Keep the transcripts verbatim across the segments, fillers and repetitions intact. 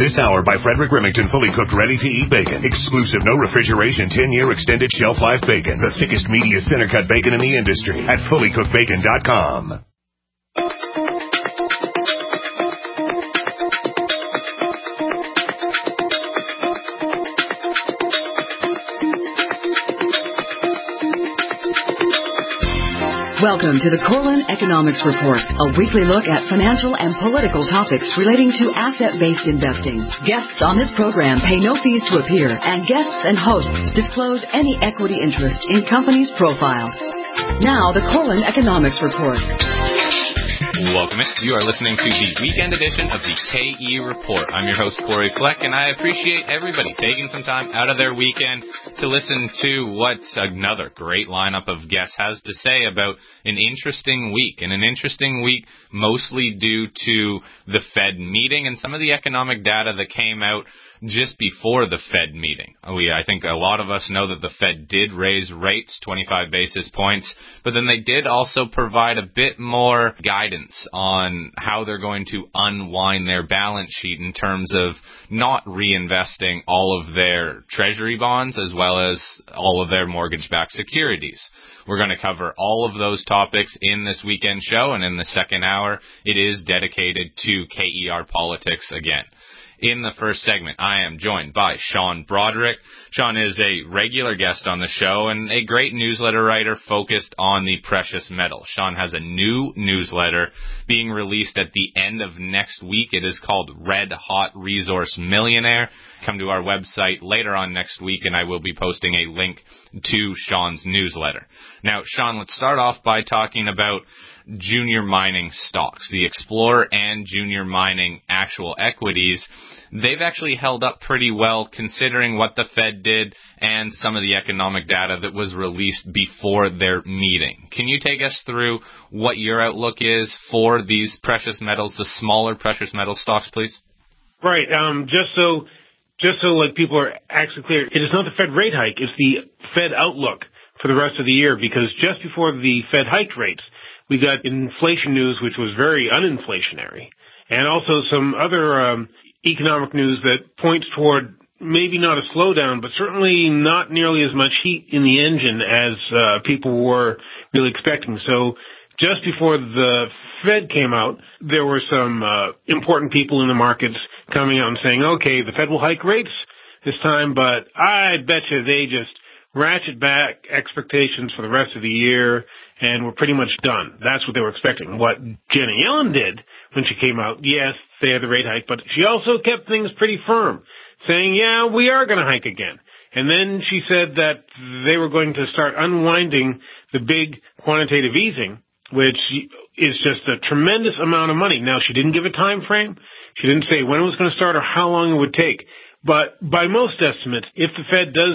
This hour by Frederick Remington, fully cooked, ready-to-eat bacon. Exclusive, no refrigeration, ten-year extended shelf life bacon. The thickest, meatiest, center-cut bacon in the industry at fully cooked bacon dot com. Welcome to the Corlin Economics Report, a weekly look at financial and political topics relating to asset-based investing. Guests on this program pay no fees to appear, and guests and hosts disclose any equity interest in companies' profiles. Now, the Corlin Economics Report. Welcome. You are listening to the weekend edition of the K E Report. I'm your host, Corey Fleck, and I appreciate everybody taking some time out of their weekend to listen to what another great lineup of guests has to say about an interesting week, and an interesting week mostly due to the Fed meeting and some of the economic data that came out just before the Fed meeting. We, I think a lot of us know that the Fed did raise rates twenty-five basis points, but then they did also provide a bit more guidance on how they're going to unwind their balance sheet in terms of not reinvesting all of their treasury bonds as well as all of their mortgage-backed securities. We're going to cover all of those topics in this weekend show, and in the second hour, it is dedicated to K E R Politics again. In the first segment, I am joined by Sean Broderick. Sean is a regular guest on the show and a great newsletter writer focused on the precious metals. Sean has a new newsletter being released at the end of next week. It is called Red Hot Resource Millionaire. Come to our website later on next week, and I will be posting a link to Sean's newsletter. Now, Sean, let's start off by talking about junior mining stocks. The Explorer and junior mining actual equities, they've actually held up pretty well considering what the Fed did and some of the economic data that was released before their meeting. Can you take us through what your outlook is for these precious metals, the smaller precious metal stocks, please? Right. Um, just so, just so like people are actually clear, it is not the Fed rate hike; it's the Fed outlook for the rest of the year. Because just before the Fed hiked rates, we got inflation news, which was very uninflationary, and also some other um, economic news that points toward maybe not a slowdown, but certainly not nearly as much heat in the engine as uh, people were really expecting. So just before the Fed came out, there were some uh, important people in the markets coming out and saying, okay, the Fed will hike rates this time, but I bet you they just ratchet back expectations for the rest of the year, and we're pretty much done. That's what they were expecting. What Janet Yellen did when she came out, yes, they had the rate hike, but she also kept things pretty firm, saying, yeah, we are going to hike again. And then she said that they were going to start unwinding the big quantitative easing, which is just a tremendous amount of money. Now, she didn't give a time frame. She didn't say when it was going to start or how long it would take. But by most estimates, if the Fed does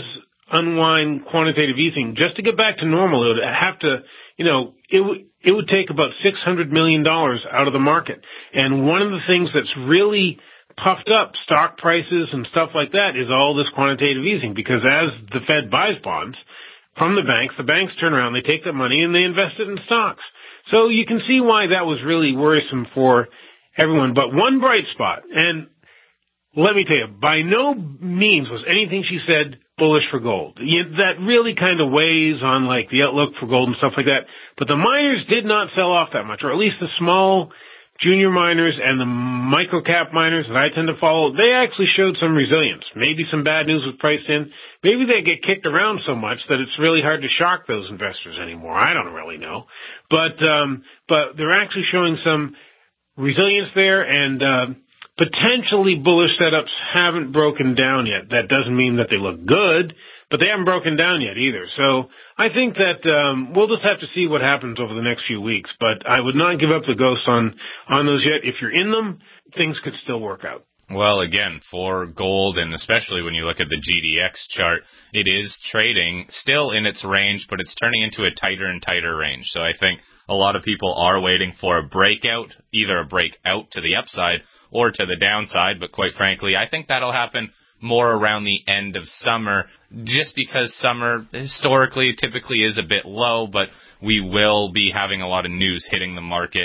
unwind quantitative easing, just to get back to normal, it would have to, you know, it would it would take about six hundred million dollars out of the market. And one of the things that's really puffed up stock prices and stuff like that is all this quantitative easing, because as the Fed buys bonds from the banks, the banks turn around, they take that money and they invest it in stocks. So you can see why that was really worrisome for everyone. But one bright spot, and let me tell you, by no means was anything she said bullish for gold. That really kind of weighs on like the outlook for gold and stuff like that. But the miners did not sell off that much, or at least the small junior miners and the micro-cap miners that I tend to follow, they actually showed some resilience. Maybe some bad news was priced in. Maybe they get kicked around so much that it's really hard to shock those investors anymore. I don't really know. But, um, but they're actually showing some resilience there, and, uh, potentially bullish setups haven't broken down yet. That doesn't mean that they look good, but they haven't broken down yet either. So I think that um, we'll just have to see what happens over the next few weeks. But I would not give up the ghost on, on those yet. If you're in them, things could still work out. Well, again, for gold, and especially when you look at the G D X chart, it is trading still in its range, but it's turning into a tighter and tighter range. So I think a lot of people are waiting for a breakout, either a breakout to the upside or to the downside, but quite frankly, I think that'll happen more around the end of summer, just because summer historically typically is a bit low, but we will be having a lot of news hitting the market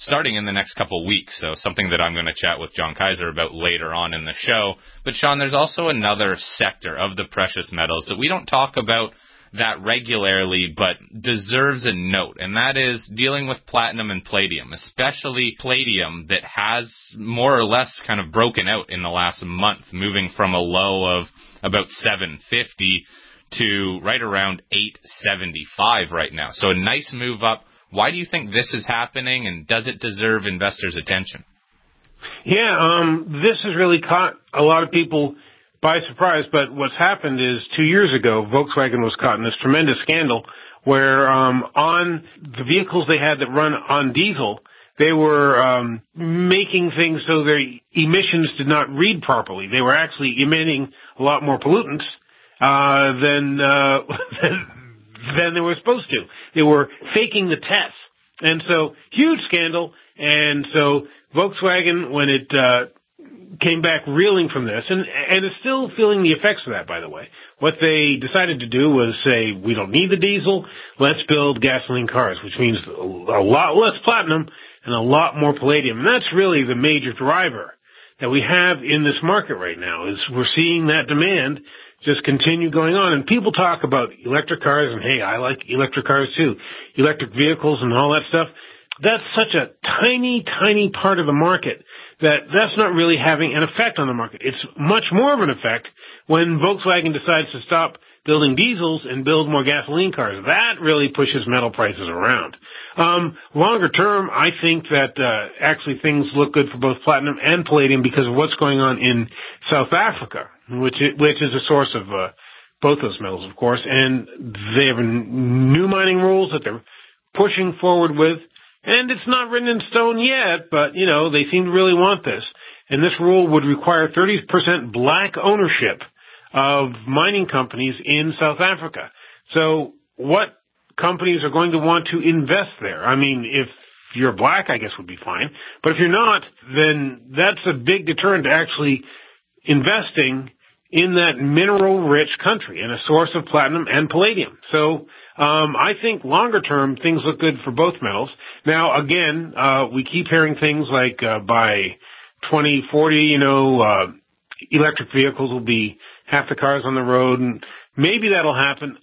starting in the next couple weeks. So something that I'm going to chat with John Kaiser about later on in the show. But Sean, there's also another sector of the precious metals that we don't talk about that regularly, but deserves a note, and that is dealing with platinum and palladium, especially palladium that has more or less kind of broken out in the last month, moving from a low of about seven fifty to right around eight seventy-five right now. So a nice move up. Why do you think this is happening, and does it deserve investors' attention? Yeah, um, this has really caught a lot of people by surprise, but what's happened is two years ago, Volkswagen was caught in this tremendous scandal where um, on the vehicles they had that run on diesel, they were um, making things so their emissions did not read properly. They were actually emitting a lot more pollutants uh, than, uh, than they were supposed to. They were faking the tests. And so, huge scandal. And so, Volkswagen, when it uh, came back reeling from this, and, and is still feeling the effects of that, by the way. What they decided to do was say, we don't need the diesel, let's build gasoline cars, which means a lot less platinum and a lot more palladium. And that's really the major driver that we have in this market right now, is we're seeing that demand just continue going on. And people talk about electric cars, and hey, I like electric cars too, electric vehicles and all that stuff. That's such a tiny, tiny part of the market that that's not really having an effect on the market. It's much more of an effect when Volkswagen decides to stop building diesels and build more gasoline cars. That really pushes metal prices around. Um, longer term, I think that uh, actually things look good for both platinum and palladium because of what's going on in South Africa, which is, which is a source of uh, both those metals, of course. And they have new mining rules that they're pushing forward with. And it's not written in stone yet, but, you know, they seem to really want this. And this rule would require thirty percent black ownership of mining companies in South Africa. So what companies are going to want to invest there? I mean, if you're black, I guess would be fine. But if you're not, then that's a big deterrent to actually investing in that mineral-rich country and a source of platinum and palladium. So um, I think longer term, things look good for both metals. Now, again, uh, we keep hearing things like uh, by twenty forty, you know, uh, electric vehicles will be half the cars on the road, and maybe that'll happen.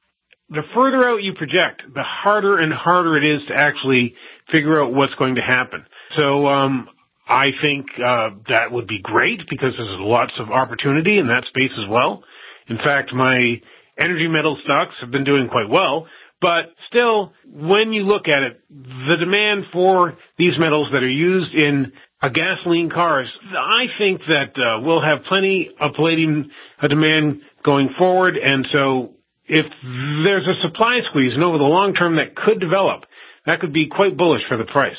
The further out you project, the harder and harder it is to actually figure out what's going to happen. So um, I think uh, that would be great because there's lots of opportunity in that space as well. In fact, my energy metal stocks have been doing quite well. But still, when you look at it, the demand for these metals that are used in uh, gasoline cars, I think that uh, we'll have plenty of palladium uh, demand going forward. And so if there's a supply squeeze, and over the long term that could develop, that could be quite bullish for the price.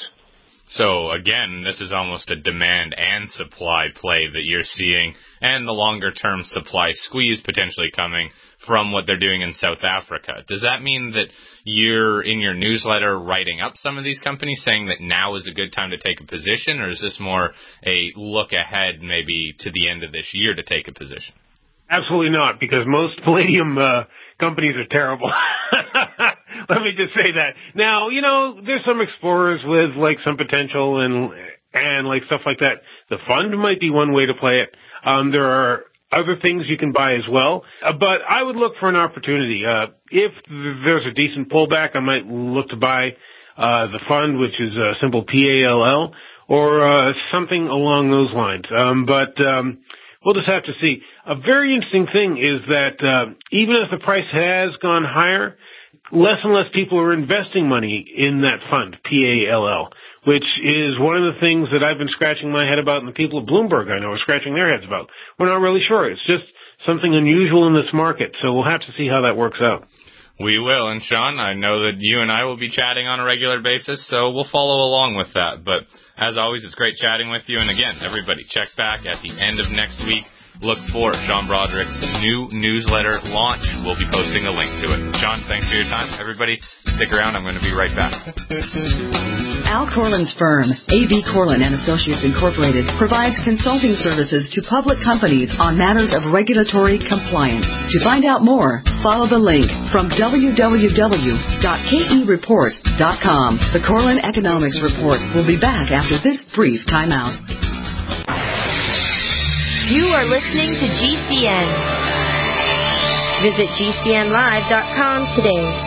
So, again, this is almost a demand and supply play that you're seeing, and the longer-term supply squeeze potentially coming from what they're doing in South Africa. Does that mean that you're, in your newsletter, writing up some of these companies, saying that now is a good time to take a position, or is this more a look ahead maybe to the end of this year to take a position? Absolutely not, because most palladium uh, companies are terrible. Let me just say that. Now, you know, there's some explorers with, like, some potential and, and like, stuff like that. The fund might be one way to play it. Um, there are other things you can buy as well. Uh, but I would look for an opportunity. Uh, if there's a decent pullback, I might look to buy uh, the fund, which is uh, simple P A L L, or uh, something along those lines. Um, but um, we'll just have to see. A very interesting thing is that uh, even as the price has gone higher, less and less people are investing money in that fund, P A L L, which is one of the things that I've been scratching my head about, and the people at Bloomberg I know are scratching their heads about. We're not really sure. It's just something unusual in this market, so we'll have to see how that works out. We will, and Sean, I know that you and I will be chatting on a regular basis, so we'll follow along with that. But as always, it's great chatting with you, and again, everybody, check back at the end of next week look for Sean Broderick's new newsletter launch. We'll be posting a link to it. Sean, thanks for your time. Everybody, stick around. I'm going to be right back. Al Corlin's firm, A B Corlin and Associates Incorporated, provides consulting services to public companies on matters of regulatory compliance. To find out more, follow the link from w w w dot k e report dot com. The Corlin Economics Report will be back after this brief timeout. You are listening to G C N. Visit G C N live dot com today.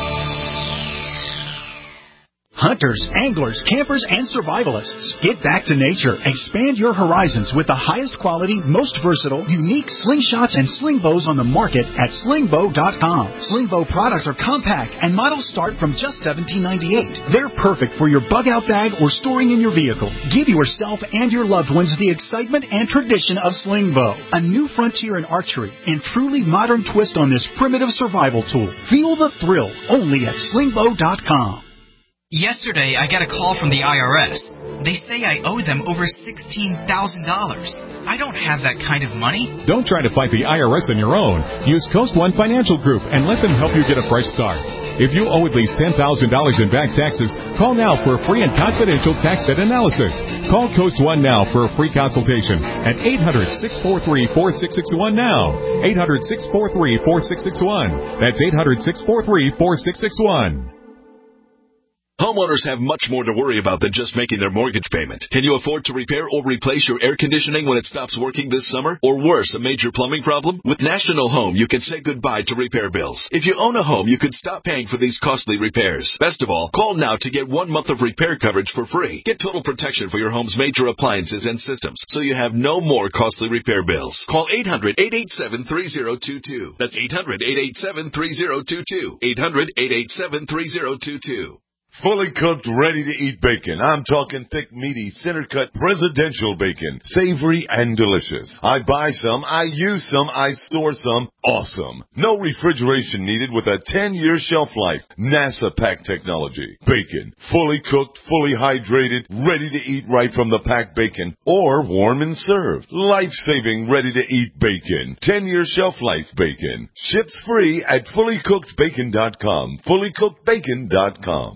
Hunters, anglers, campers, and survivalists. Get back to nature. Expand your horizons with the highest quality, most versatile, unique slingshots and sling bows on the market at sling bow dot com. Sling bow products are compact and models start from just seventeen ninety-eight. They're perfect for your bug out bag or storing in your vehicle. Give yourself and your loved ones the excitement and tradition of sling bow. A new frontier in archery and truly modern twist on this primitive survival tool. Feel the thrill only at sling bow dot com. Yesterday, I got a call from the I R S. They say I owe them over sixteen thousand dollars. I don't have that kind of money. Don't try to fight the I R S on your own. Use Coast One Financial Group and let them help you get a fresh start. If you owe at least ten thousand dollars in back taxes, call now for a free and confidential tax debt analysis. Call Coast One now for a free consultation at eight hundred, six four three, four six six one now. eight hundred, six four three, four six six one. That's eight hundred, six four three, four six six one. Homeowners have much more to worry about than just making their mortgage payment. Can you afford to repair or replace your air conditioning when it stops working this summer? Or worse, a major plumbing problem? With National Home, you can say goodbye to repair bills. If you own a home, you could stop paying for these costly repairs. Best of all, call now to get one month of repair coverage for free. Get total protection for your home's major appliances and systems, so you have no more costly repair bills. Call eight hundred, eight eight seven, three zero two two. That's eight hundred, eight eight seven, three zero two two. eight hundred, eight eight seven, three zero two two. Fully cooked, ready-to-eat bacon. I'm talking thick, meaty, center-cut, presidential bacon. Savory and delicious. I buy some, I use some, I store some. Awesome. No refrigeration needed with a ten-year shelf life. NASA pack technology. Bacon. Fully cooked, fully hydrated, ready to eat right from the packed bacon. Or warm and served. Life-saving, ready-to-eat bacon. ten-year shelf life bacon. Ships free at fully cooked bacon dot com. fully cooked bacon dot com.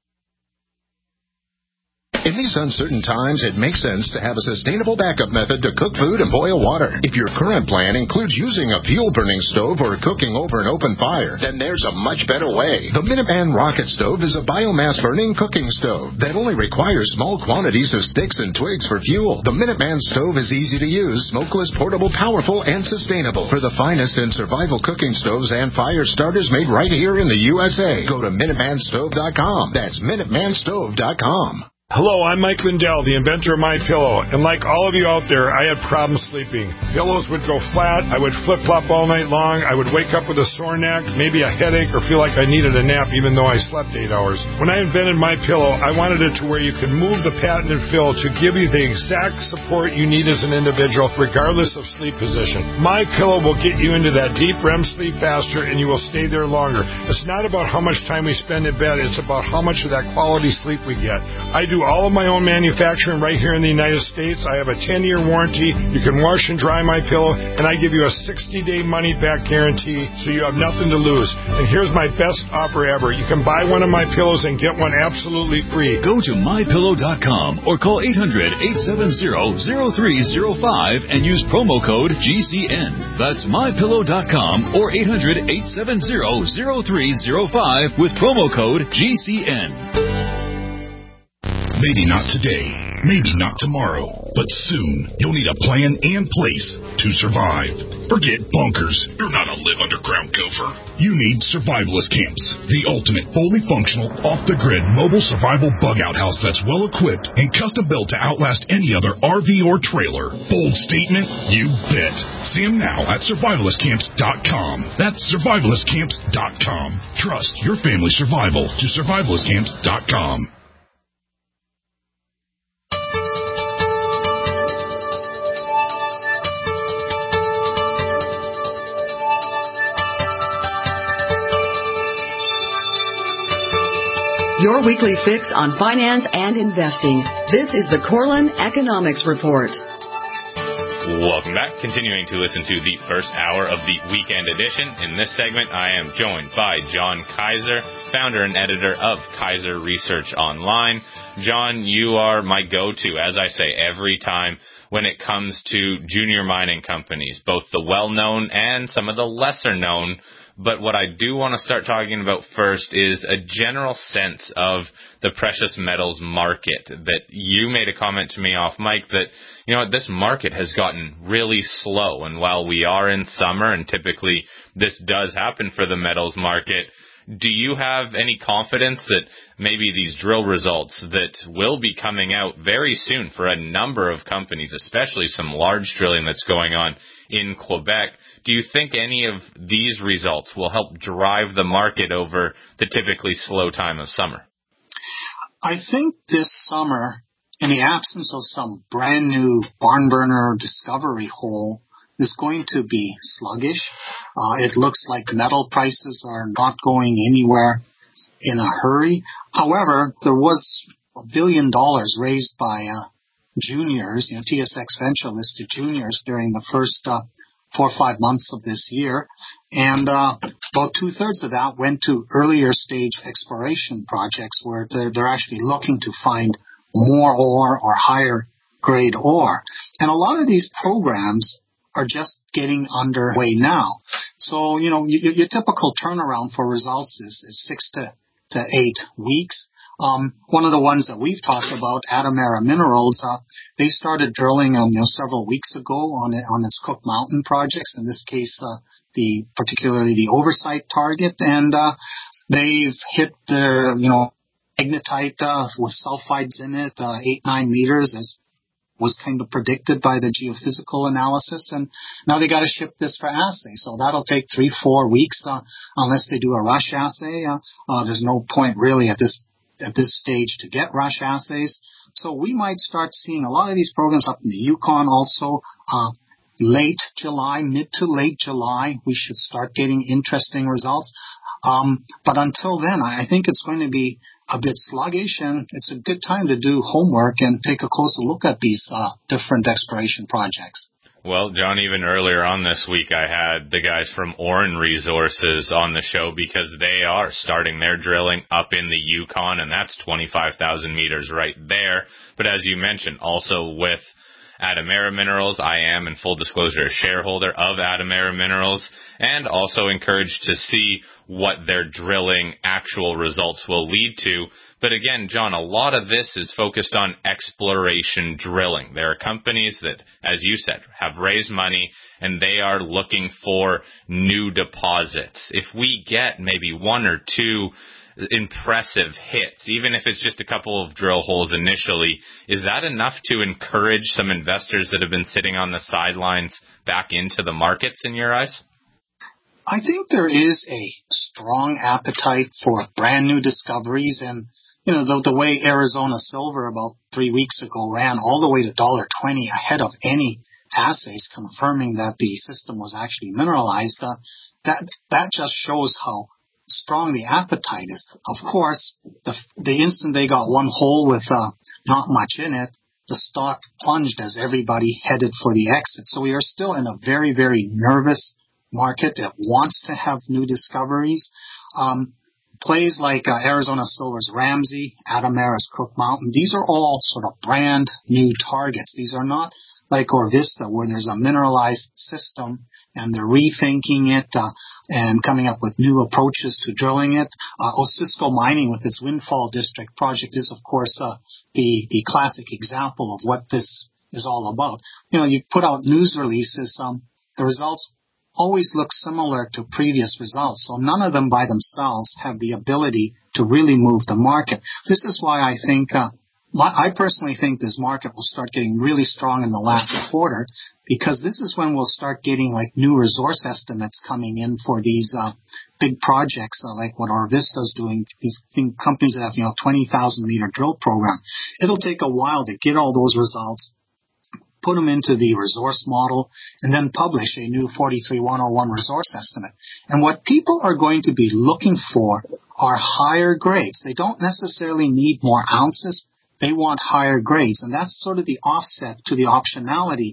In these uncertain times, it makes sense to have a sustainable backup method to cook food and boil water. If your current plan includes using a fuel-burning stove or cooking over an open fire, then there's a much better way. The Minuteman Rocket Stove is a biomass-burning cooking stove that only requires small quantities of sticks and twigs for fuel. The Minuteman Stove is easy to use, smokeless, portable, powerful, and sustainable. For the finest in survival cooking stoves and fire starters made right here in the U S A, go to Minuteman Stove dot com. That's Minuteman Stove dot com. Hello, I'm Mike Lindell, the inventor of MyPillow, and like all of you out there, I had problems sleeping. Pillows would go flat, I would flip-flop all night long, I would wake up with a sore neck, maybe a headache, or feel like I needed a nap even though I slept eight hours. When I invented MyPillow, I wanted it to where you could move the patented fill to give you the exact support you need as an individual, regardless of sleep position. MyPillow will get you into that deep R E M sleep faster, and you will stay there longer. It's not about how much time we spend in bed, it's about how much of that quality sleep we get. I do all of my own manufacturing right here in the United States. I have a ten-year warranty. You can wash and dry my pillow, and I give you a sixty-day money-back guarantee, so you have nothing to lose. And here's my best offer ever. You can buy one of my pillows and get one absolutely free. Go to my pillow dot com or call eight hundred, eight seven zero, zero three zero five and use promo code G C N. That's my pillow dot com or eight hundred, eight seven zero, zero three zero five with promo code G C N. Maybe not today, maybe not tomorrow, but soon you'll need a plan and place to survive. Forget bunkers. You're not a live underground gopher. You need Survivalist Camps, the ultimate fully functional, off-the-grid mobile survival bug-out house that's well-equipped and custom-built to outlast any other R V or trailer. Bold statement? You bet. See them now at survivalist camps dot com. That's survivalist camps dot com. Trust your family's survival to survivalist camps dot com. Your weekly fix on finance and investing. This is the Corlin Economics Report. Welcome back. Continuing to listen to the first hour of the weekend edition. In this segment, I am joined by John Kaiser, founder and editor of Kaiser Research Online. John, you are my go-to, as I say, every time when it comes to junior mining companies, both the well-known and some of the lesser-known. But what I do want to start talking about first is a general sense of the precious metals market. That you made a comment to me off mic that, you know, this market has gotten really slow. And while we are in summer, and typically this does happen for the metals market, do you have any confidence that maybe these drill results that will be coming out very soon for a number of companies, especially some large drilling that's going on in Quebec, do you think any of these results will help drive the market over the typically slow time of summer? I think this summer, in the absence of some brand new barn burner discovery hole, is going to be sluggish. Uh, it looks like metal prices are not going anywhere in a hurry. However, there was a billion dollars raised by uh, juniors, you know, T S X Venture listed juniors during the first uh, four or five months of this year. And uh, about two-thirds of that went to earlier stage exploration projects where they're, they're actually looking to find more ore or higher grade ore. And a lot of these programs are just getting underway now. So, you know, your, your typical turnaround for results is, is six to, to eight weeks. Um, one of the ones that we've talked about, Atomera Minerals, uh, they started drilling um, you know, several weeks ago on it, on its Cook Mountain projects. In this case, uh, the particularly the oversight target, and uh, they've hit the you know magnetite uh, with sulfides in it, uh, eight nine meters, as was kind of predicted by the geophysical analysis, and now they got to ship this for assay. So that'll take three, four weeks uh, unless they do a rush assay. Uh, uh, there's no point really at this at this stage to get rush assays. So we might start seeing a lot of these programs up in the Yukon also. Uh, late July, mid to late July, we should start getting interesting results. Um, but until then, I think it's going to be a bit sluggish, and it's a good time to do homework and take a closer look at these uh, different exploration projects. Well, John, even earlier on this week, I had the guys from Orin Resources on the show because they are starting their drilling up in the Yukon, and that's twenty-five thousand meters right there. But as you mentioned, also with Atomera Minerals, I am, in full disclosure, a shareholder of Atomera Minerals, and also encouraged to see what their drilling actual results will lead to. But again, John, a lot of this is focused on exploration drilling. There are companies that, as you said, have raised money and they are looking for new deposits. If we get maybe one or two impressive hits, even if it's just a couple of drill holes initially, is that enough to encourage some investors that have been sitting on the sidelines back into the markets in your eyes? I think there is a strong appetite for brand new discoveries, and you know the, the way Arizona Silver about three weeks ago ran all the way to one dollar twenty ahead of any assays confirming that the system was actually mineralized. Uh, that that just shows how strong the appetite is. Of course, the the instant they got one hole with uh, not much in it, the stock plunged as everybody headed for the exit. So we are still in a very, very nervous market that wants to have new discoveries. Um, plays like uh, Arizona Silver's Ramsey, Atomera's Cook Mountain, these are all sort of brand new targets. These are not like Orvista, where there's a mineralized system and they're rethinking it uh, and coming up with new approaches to drilling it. Uh, Osisko Mining with its Windfall District project is, of course, uh, the, the classic example of what this is all about. You know, you put out news releases, um, the results always look similar to previous results, so none of them by themselves have the ability to really move the market. This is why I think, uh, my, I personally think this market will start getting really strong in the last quarter, because this is when we'll start getting like new resource estimates coming in for these uh, big projects, uh, like what Orvista's doing, these companies that have, you know, twenty thousand meter drill programs. It'll take a while to get all those results, put them into the resource model, and then publish a new forty-three one oh one resource estimate. And what people are going to be looking for are higher grades. They don't necessarily need more ounces. They want higher grades. And that's sort of the offset to the optionality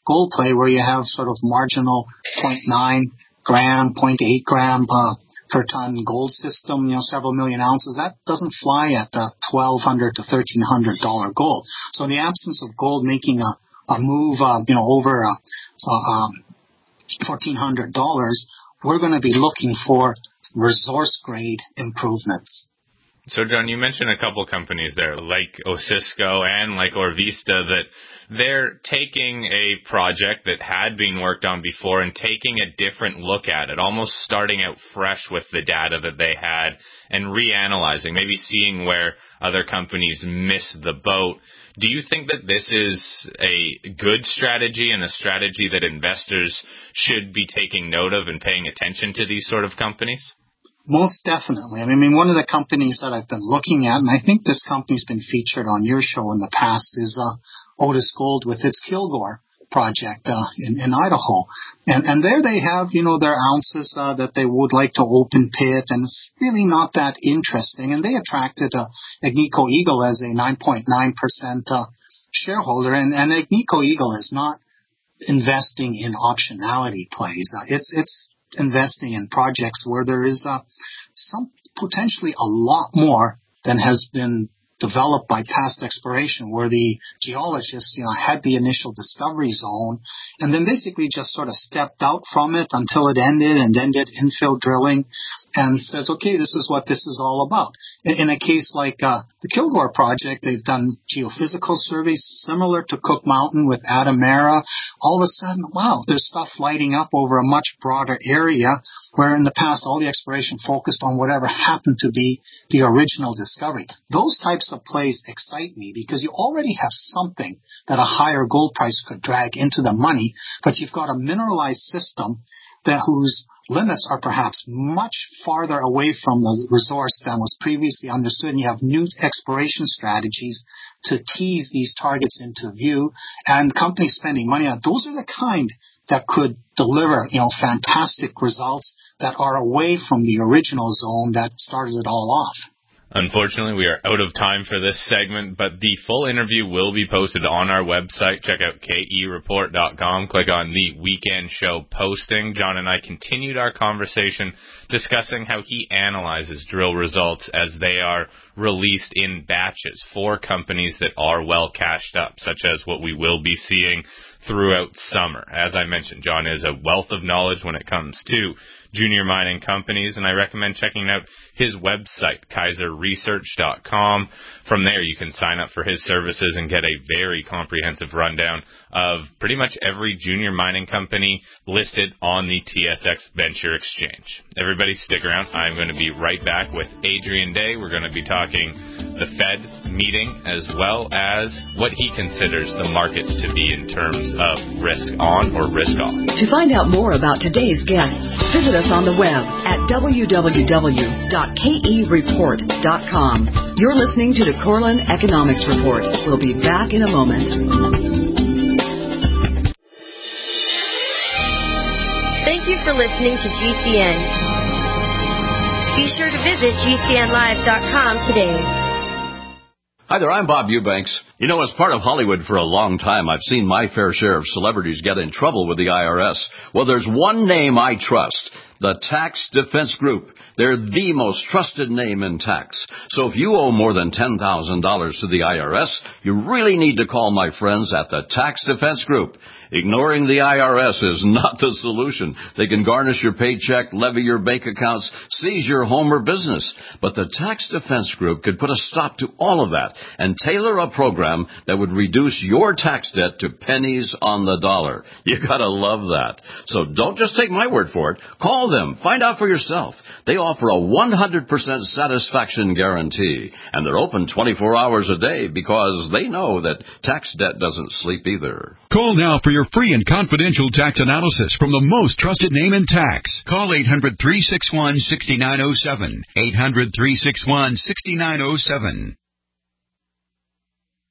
gold play where you have sort of marginal zero point nine gram, zero point eight gram uh, per ton gold system, you know, several million ounces, that doesn't fly at the twelve hundred to thirteen hundred dollars gold. So in the absence of gold making a, a move, uh, you know, over uh, uh, um, fourteen hundred dollars, we're going to be looking for resource grade improvements. So, John, you mentioned a couple companies there, like Osisko and like Orvista, that they're taking a project that had been worked on before and taking a different look at it, almost starting out fresh with the data that they had and reanalyzing, maybe seeing where other companies miss the boat. Do you think that this is a good strategy and a strategy that investors should be taking note of and paying attention to these sort of companies? Most definitely. I mean, one of the companies that I've been looking at, and I think this company's been featured on your show in the past, is uh, Otis Gold with its Kilgore project uh, in, in Idaho. And, and there they have, you know, their ounces uh, that they would like to open pit, and it's really not that interesting. And they attracted uh, Agnico Eagle as a nine point nine percent uh, shareholder, and, and Agnico Eagle is not investing in optionality plays. Uh, it's it's investing in projects where there is uh, some potentially a lot more than has been developed by past exploration, where the geologists, you know, had the initial discovery zone and then basically just sort of stepped out from it until it ended and then did infill drilling and says, okay, this is what this is all about. In, in a case like uh, the Kilgore project, they've done geophysical surveys similar to Cook Mountain with Atamara. All of a sudden, wow, there's stuff lighting up over a much broader area, where in the past all the exploration focused on whatever happened to be the original discovery. Those types of plays excite me because you already have something that a higher gold price could drag into the money, but you've got a mineralized system that whose limits are perhaps much farther away from the resource than was previously understood, and you have new exploration strategies to tease these targets into view, and companies spending money on those are the kind that could deliver, you know, fantastic results that are away from the original zone that started it all off. Unfortunately, we are out of time for this segment, but the full interview will be posted on our website. Check out K E report dot com. Click on the weekend show posting. John and I continued our conversation discussing how he analyzes drill results as they are released in batches for companies that are well cashed up, such as what we will be seeing throughout summer. As I mentioned, John is a wealth of knowledge when it comes to junior mining companies, and I recommend checking out his website, Kaiser Research dot com. From there, you can sign up for his services and get a very comprehensive rundown of pretty much every junior mining company listed on the T S X Venture Exchange. Everybody stick around. I'm going to be right back with Adrian Day. We're going to be talking the Fed meeting as well as what he considers the markets to be in terms of risk on or risk off. To find out more about today's guests, visit us on the web at w w w dot k e report dot com. You're listening to the Corlin Economics Report. We'll be back in a moment. Thank you for listening to G C N. Be sure to visit g c n live dot com today. Hi there, I'm Bob Eubanks. You know, as part of Hollywood for a long time, I've seen my fair share of celebrities get in trouble with the I R S. Well, there's one name I trust. The Tax Defense Group. They're the most trusted name in tax. So if you owe more than ten thousand dollars to the I R S, you really need to call my friends at the Tax Defense Group. Ignoring the I R S is not the solution. They can garnish your paycheck, levy your bank accounts, seize your home or business. But the Tax Defense Group could put a stop to all of that and tailor a program that would reduce your tax debt to pennies on the dollar. You gotta love that. So don't just take my word for it. Call them. Find out for yourself. They offer a one hundred percent satisfaction guarantee, and they're open twenty-four hours a day because they know that tax debt doesn't sleep either. Call now for your free and confidential tax analysis from the most trusted name in tax. Call eight hundred, three six one, six nine zero seven. eight hundred, three six one, six nine zero seven.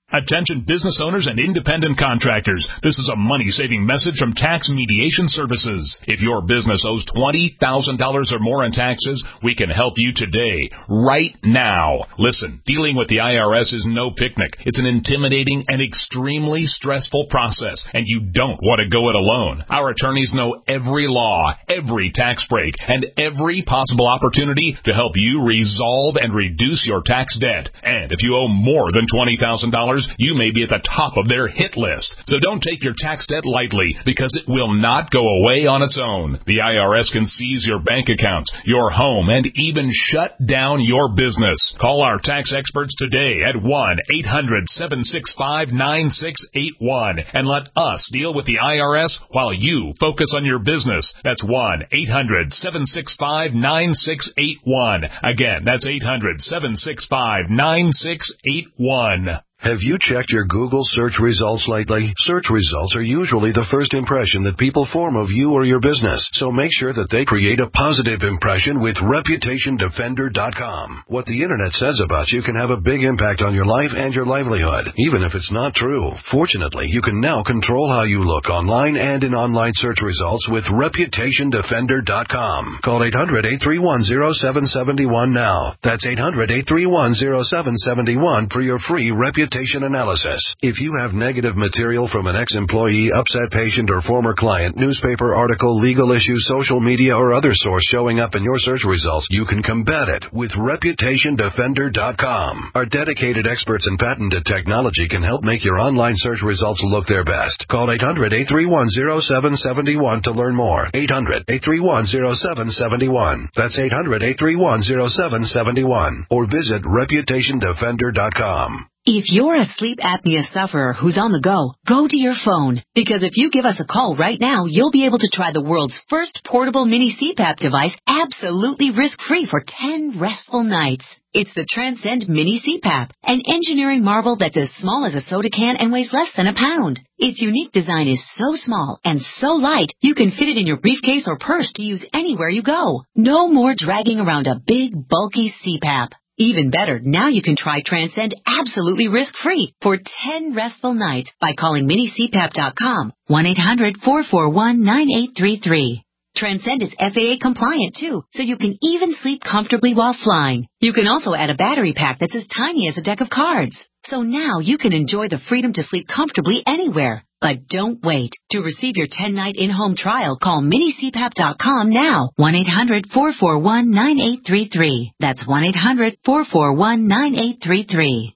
Attention business owners and independent contractors. This is a money-saving message from Tax Mediation Services. If your business owes twenty thousand dollars or more in taxes, we can help you today, right now. Listen, dealing with the I R S is no picnic. It's an intimidating and extremely stressful process, and you don't want to go it alone. Our attorneys know every law, every tax break, and every possible opportunity to help you resolve and reduce your tax debt. And if you owe more than twenty thousand dollars, you may be at the top of their hit list. So don't take your tax debt lightly, because it will not go away on its own. The I R S can seize your bank accounts, your home, and even shut down your business. Call our tax experts today at one eight hundred seven six five nine six eight one and let us deal with the I R S while you focus on your business. That's one eight hundred seven six five nine six eight one. Again, that's eight hundred seven six five nine six eight one. Have you checked your Google search results lately? Search results are usually the first impression that people form of you or your business, so make sure that they create a positive impression with reputation defender dot com. What the internet says about you can have a big impact on your life and your livelihood, even if it's not true. Fortunately, you can now control how you look online and in online search results with reputation defender dot com. Call eight hundred eight three one zero seven seven one now. That's eight hundred eight three one zero seven seven one for your free reputation analysis. If you have negative material from an ex-employee, upset patient, or former client, newspaper article, legal issue, social media, or other source showing up in your search results, you can combat it with reputation defender dot com. Our dedicated experts in patented technology can help make your online search results look their best. Call eight hundred eight three one zero seven seven one to learn more. eight hundred eight three one zero seven seven one. That's eight hundred eight three one zero seven seven one. Or visit reputation defender dot com. If you're a sleep apnea sufferer who's on the go, go to your phone. Because if you give us a call right now, you'll be able to try the world's first portable mini C PAP device absolutely risk-free for ten restful nights. It's the Transcend Mini C PAP, an engineering marvel that's as small as a soda can and weighs less than a pound. Its unique design is so small and so light, you can fit it in your briefcase or purse to use anywhere you go. No more dragging around a big, bulky C PAP. Even better, now you can try Transcend absolutely risk-free for ten restful nights by calling mini c pap dot com, one eight hundred four four one nine eight three three. Transcend is F A A compliant too, so you can even sleep comfortably while flying. You can also add a battery pack that's as tiny as a deck of cards. So now you can enjoy the freedom to sleep comfortably anywhere. But don't wait. To receive your ten-night in-home trial, call mini c pap dot com now, one eight hundred four four one nine eight three three. That's one eight hundred four four one nine eight three three.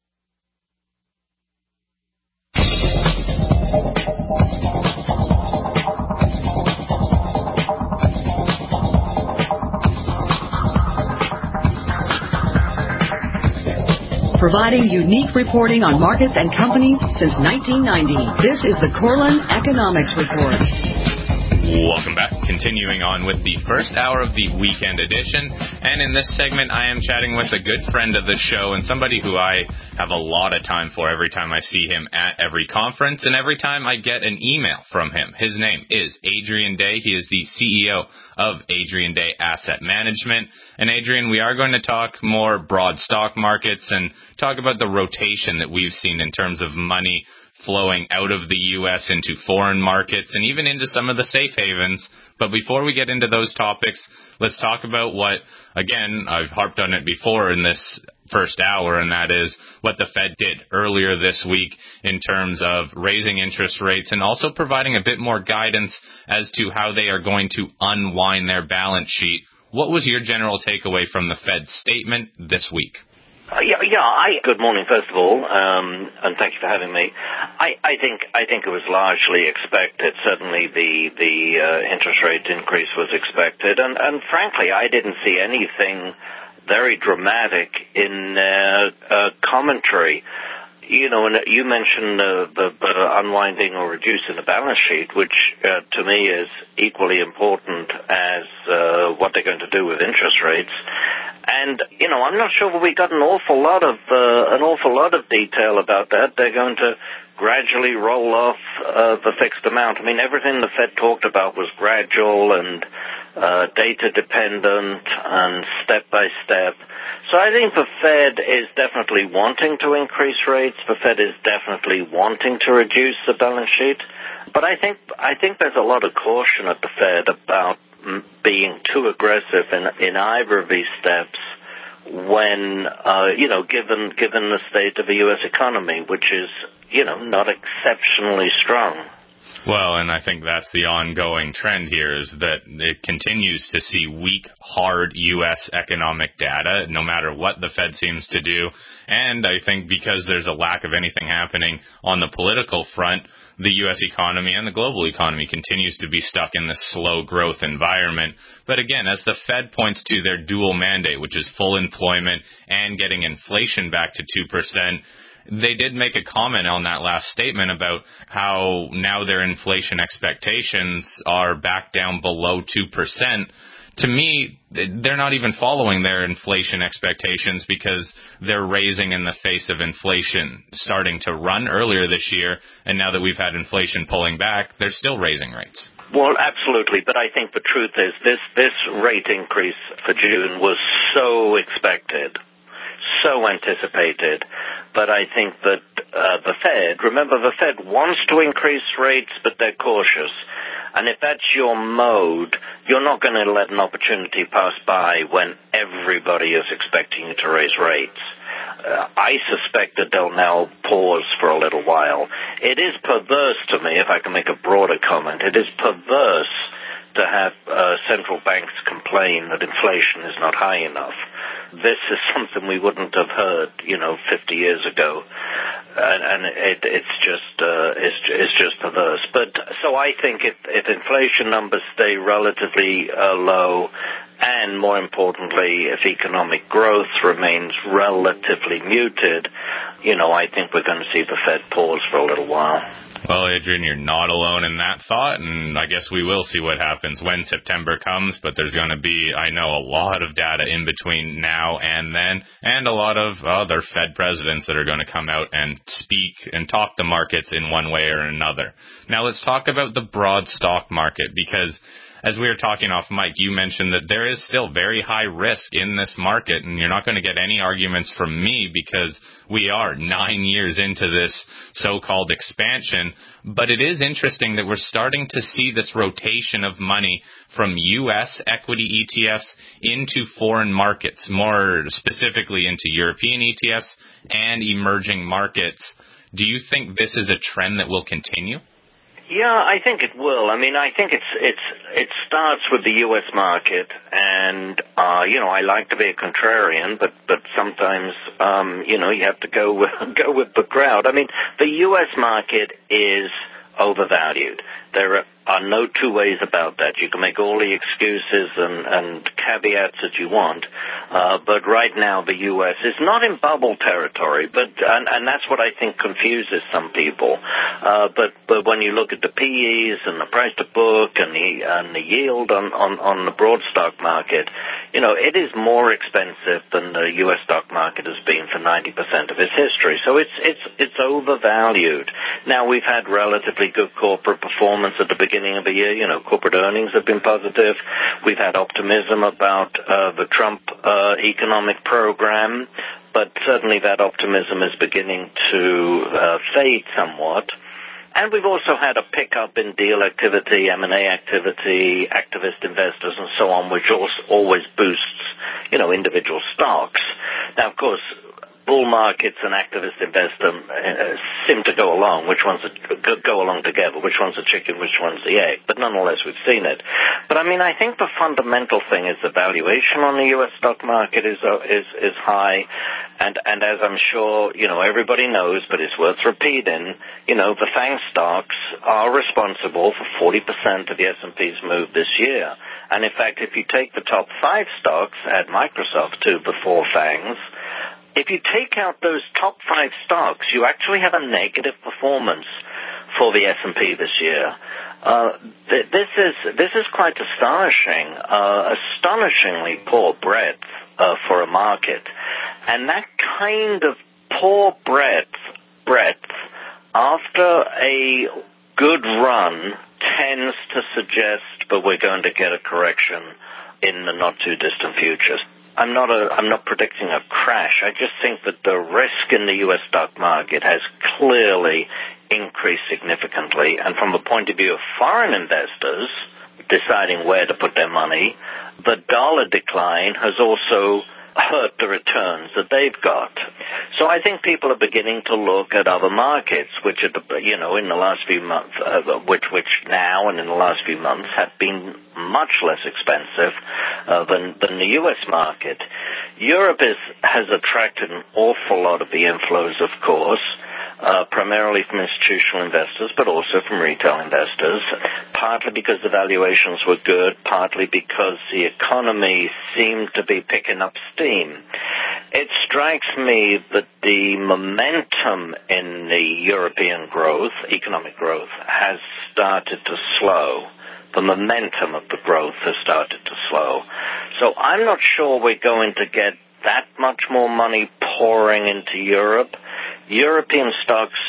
Providing unique reporting on markets and companies since nineteen ninety. This is the Corlin Economics Report. Welcome back. Continuing on with the first hour of the weekend edition. And in this segment, I am chatting with a good friend of the show and somebody who I have a lot of time for every time I see him at every conference and every time I get an email from him. His name is Adrian Day. He is the C E O of Adrian Day Asset Management. And Adrian, we are going to talk more broad stock markets and talk about the rotation that we've seen in terms of money flowing out of the U S into foreign markets and even into some of the safe havens. But before we get into those topics, let's talk about what, again, I've harped on it before in this first hour, and that is what the Fed did earlier this week in terms of raising interest rates and also providing a bit more guidance as to how they are going to unwind their balance sheet. What was your general takeaway from the Fed's statement this week? Uh, yeah, yeah. I, good morning, first of all, um, and thank you for having me. I, I think I think it was largely expected. Certainly, the the uh, interest rate increase was expected, and and frankly, I didn't see anything very dramatic in uh, uh, commentary. You know, and you mentioned uh, the, the unwinding or reducing the balance sheet, which uh, to me is equally important as uh, what they're going to do with interest rates. And you know, I'm not sure we got an awful lot of uh, an awful lot of detail about that. They're going to gradually roll off uh, the fixed amount. I mean, everything the Fed talked about was gradual and uh, data dependent and step by step. So I think the Fed is definitely wanting to increase rates. The Fed is definitely wanting to reduce the balance sheet. But I think I think there's a lot of caution at the Fed about being too aggressive in, in either of these steps when, uh, you know, given given the state of the U S economy, which is, you know, not exceptionally strong. Well, and I think that's the ongoing trend here is that it continues to see weak, hard U S economic data, no matter what the Fed seems to do. And I think because there's a lack of anything happening on the political front, the U S economy and the global economy continues to be stuck in this slow growth environment. But again, as the Fed points to their dual mandate, which is full employment and getting inflation back to two percent, they did make a comment on that last statement about how now their inflation expectations are back down below two percent. To me, they're not even following their inflation expectations because they're raising in the face of inflation starting to run earlier this year, and now that we've had inflation pulling back, they're still raising rates. Well, absolutely, but I think the truth is this, this rate increase for June was so expected, so anticipated, but I think that uh, the Fed, remember the Fed wants to increase rates, but they're cautious. And if that's your mode, you're not going to let an opportunity pass by when everybody is expecting you to raise rates. Uh, I suspect that they'll now pause for a little while. It is perverse to me, if I can make a broader comment, it is perverse to have uh, central banks complain that inflation is not high enough. This is something we wouldn't have heard, you know, fifty years ago, and, and it, it's just uh, it's, it's just perverse. But so I think if, if inflation numbers stay relatively uh, low, and more importantly, if economic growth remains relatively muted, you know, I think we're going to see the Fed pause for a little while. Well, Adrian, you're not alone in that thought, and I guess we will see what happens when September comes, but there's going to be, I know, a lot of data in between now and then, and a lot of other Fed presidents that are going to come out and speak and talk the markets in one way or another. Now, let's talk about the broad stock market, because as we were talking off mic, you mentioned that there is still very high risk in this market, and you're not going to get any arguments from me because we are nine years into this so-called expansion. But it is interesting that we're starting to see this rotation of money from U S equity E T Fs into foreign markets, more specifically into European E T Fs and emerging markets. Do you think this is a trend that will continue? Yeah, I think it will. I mean, I think it's it's it starts with the U S market, and uh, you know, I like to be a contrarian, but but sometimes um, you know, you have to go with, go with the crowd. I mean, the U S market is overvalued. There are no two ways about that. You can make all the excuses and, and caveats that you want, uh, but right now the U S is not in bubble territory, but and, and that's what I think confuses some people. Uh, but but when you look at the P Es and the price to book and the and the yield on, on, on the broad stock market, you know, it is more expensive than the U S stock market has been for ninety percent of its history. So it's it's it's overvalued. Now, we've had relatively good corporate performance at the beginning of the year. You know, corporate earnings have been positive. We've had optimism about uh, the Trump uh, economic program, but certainly that optimism is beginning to uh, fade somewhat. And we've also had a pickup in deal activity, M and A activity, activist investors, and so on, which also always boosts, you know, individual stocks. Now, of course, bull markets and activist investor uh, seem to go along. Which ones are, go along together? Which one's the chicken? Which one's the egg? But nonetheless, we've seen it. But I mean, I think the fundamental thing is the valuation on the U S stock market is uh, is is high, and and as I'm sure you know everybody knows, but it's worth repeating. You know, the FANG stocks are responsible for forty percent of the S and P's move this year. And in fact, if you take the top five stocks, add Microsoft to before FANGs. If you take out those top five stocks, you actually have a negative performance for the S and P this year. Uh, th- this is this is quite astonishing, uh, astonishingly poor breadth uh, for a market, and that kind of poor breadth breadth after a good run tends to suggest that we're going to get a correction in the not too distant future. I'm not a, I'm not predicting a crash. I just think that the risk in the U S stock market has clearly increased significantly. And from the point of view of foreign investors deciding where to put their money, the dollar decline has also hurt the returns that they've got. So I think people are beginning to look at other markets, which are, you know, in the last few months, uh, which which now and in the last few months have been much less expensive uh, than than the U S market. Europe is has attracted an awful lot of the inflows, of course. Uh, primarily from institutional investors, but also from retail investors, partly because the valuations were good, partly because the economy seemed to be picking up steam. It strikes me that the momentum in the European growth, economic growth, has started to slow. The momentum of the growth has started to slow. So I'm not sure we're going to get that much more money pouring into Europe. European stocks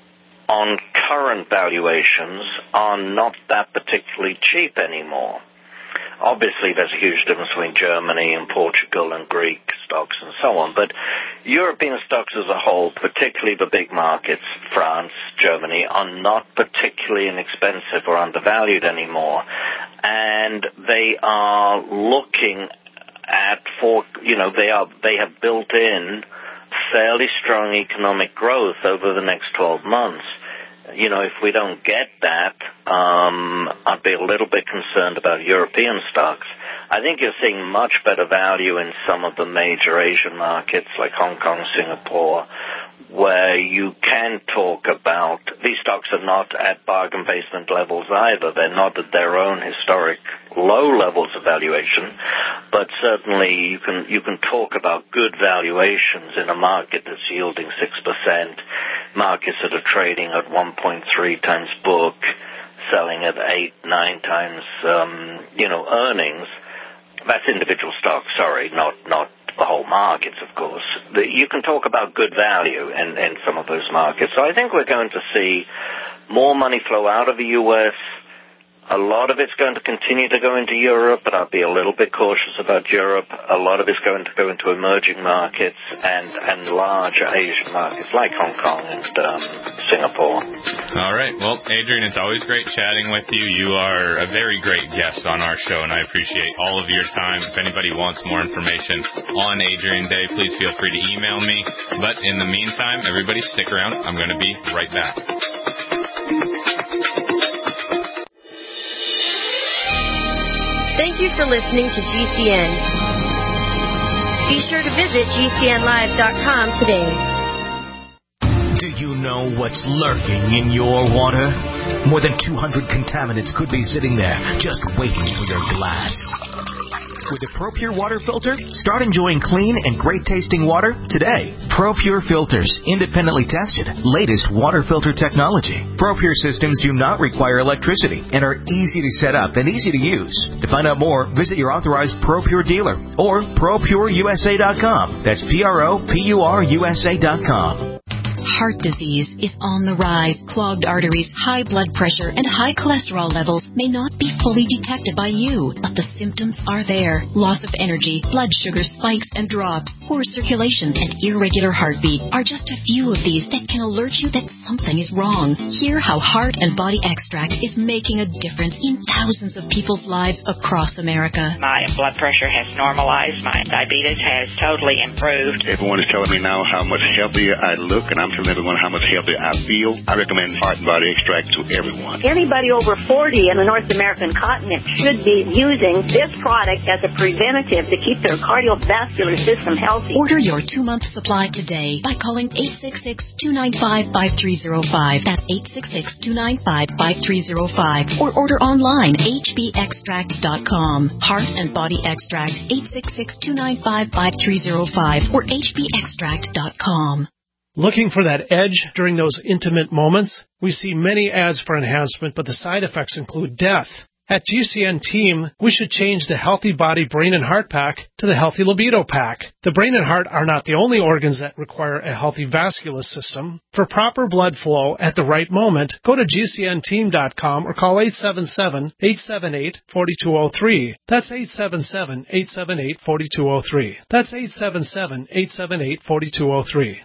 on current valuations are not that particularly cheap anymore. Obviously, there's a huge difference between Germany and Portugal and Greek stocks and so on, but European stocks as a whole, particularly the big markets, France, Germany, are not particularly inexpensive or undervalued anymore. And they are looking at, for, you know, they are, they have built in fairly strong economic growth over the next twelve months. You know, if we don't get that, um, I'd be a little bit concerned about European stocks. I think you're seeing much better value in some of the major Asian markets like Hong Kong, Singapore, where you can talk about, these stocks are not at bargain basement levels either. They're not at their own historic low levels of valuation, but certainly you can you can talk about good valuations in a market that's yielding six percent, markets that are trading at one point three times book, selling at eight, nine times, um, you know, earnings. That's individual stocks, sorry, not not the whole markets, of course. The, you can talk about good value in, in some of those markets. So I think we're going to see more money flow out of the U S. A lot of it's going to continue to go into Europe, but I'll be a little bit cautious about Europe. A lot of it's going to go into emerging markets and, and larger Asian markets like Hong Kong and um, Singapore. All right. Well, Adrian, it's always great chatting with you. You are a very great guest on our show, and I appreciate all of your time. If anybody wants more information on Adrian Day, please feel free to email me. But in the meantime, everybody stick around. I'm going to be right back. Thank you for listening to G C N. Be sure to visit G C N live dot com today. Do you know what's lurking in your water? More than two hundred contaminants could be sitting there just waiting for your glass. With the ProPure water filter, start enjoying clean and great-tasting water today. ProPure filters, independently tested, latest water filter technology. ProPure systems do not require electricity and are easy to set up and easy to use. To find out more, visit your authorized ProPure dealer or Pro Pure U S A dot com. That's P R O P U R U S A dot com. Heart disease is on the rise. Clogged arteries, high blood pressure, and high cholesterol levels may not be fully detected by you, but the symptoms are there. Loss of energy, blood sugar spikes and drops, poor circulation, and irregular heartbeat are just a few of these that can alert you that something is wrong. Hear how Heart and Body Extract is making a difference in thousands of people's lives across America. My blood pressure has normalized. My diabetes has totally improved. Everyone is telling me now how much healthier I look, and I'm telling everyone how much healthier I feel. I recommend Heart and Body Extract to everyone. Anybody over forty in the North American continent should be using this product as a preventative to keep their cardiovascular system healthy. Order your two-month supply today by calling eight six six, two nine five, five three zero five. That's eight six six, two nine five, five three zero five. Or order online, H B extract dot com. Heart and Body Extract, eight six six, two nine five, five three zero five or H B extract dot com. Looking for that edge during those intimate moments? We see many ads for enhancement, but the side effects include death. At G C N Team, we should change the Healthy Body, Brain, and Heart Pack to the Healthy Libido Pack. The brain and heart are not the only organs that require a healthy vascular system. For proper blood flow at the right moment, go to G C N team dot com or call eight seven seven, eight seven eight, four two zero three. That's eight seven seven, eight seven eight, four two zero three. That's eight seven seven, eight seven eight, four two zero three.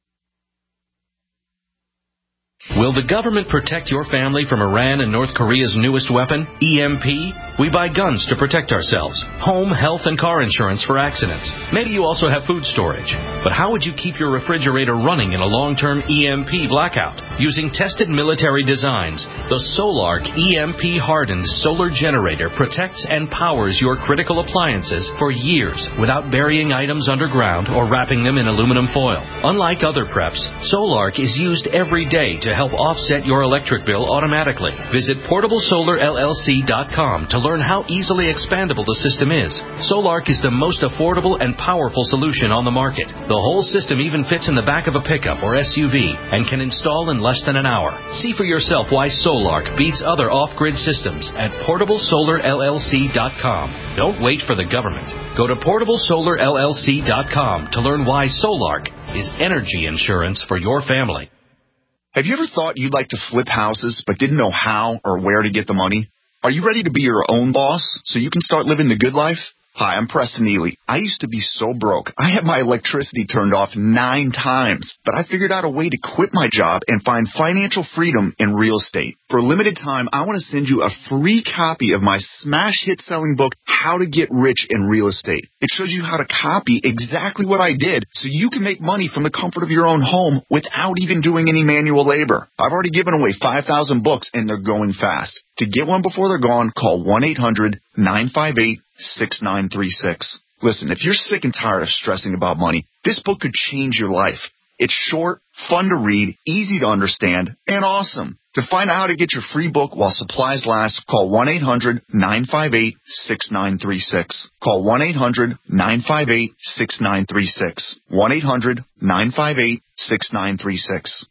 Will the government protect your family from Iran and North Korea's newest weapon, E M P? We buy guns to protect ourselves, home, health, and car insurance for accidents. Maybe you also have food storage. But how would you keep your refrigerator running in a long-term E M P blackout? Using tested military designs, the Solark E M P-hardened solar generator protects and powers your critical appliances for years without burying items underground or wrapping them in aluminum foil. Unlike other preps, Solark is used every day to help offset your electric bill automatically. Visit portable solar L L C dot com to learn how easily expandable the system is. Solark is the most affordable and powerful solution on the market. The whole system even fits in the back of a pickup or S U V and can install in less than an hour. See for yourself why Solark beats other off-grid systems at portable solar L L C dot com. Don't wait for the government. Go to portable solar L L C dot com to learn why Solark is energy insurance for your family. Have you ever thought you'd like to flip houses but didn't know how or where to get the money? Are you ready to be your own boss so you can start living the good life? Hi, I'm Preston Neely. I used to be so broke. I had my electricity turned off nine times, but I figured out a way to quit my job and find financial freedom in real estate. For a limited time, I want to send you a free copy of my smash hit selling book, How to Get Rich in Real Estate. It shows you how to copy exactly what I did so you can make money from the comfort of your own home without even doing any manual labor. I've already given away five thousand books and they're going fast. To get one before they're gone, call one eight hundred, nine five eight, six nine three six. Listen, if you're sick and tired of stressing about money, this book could change your life. It's short, fun to read, easy to understand, and awesome. To find out how to get your free book while supplies last, call one eight hundred, nine five eight, six nine three six. Call one eight hundred, nine five eight, six nine three six. one eight hundred, nine five eight, six nine three six.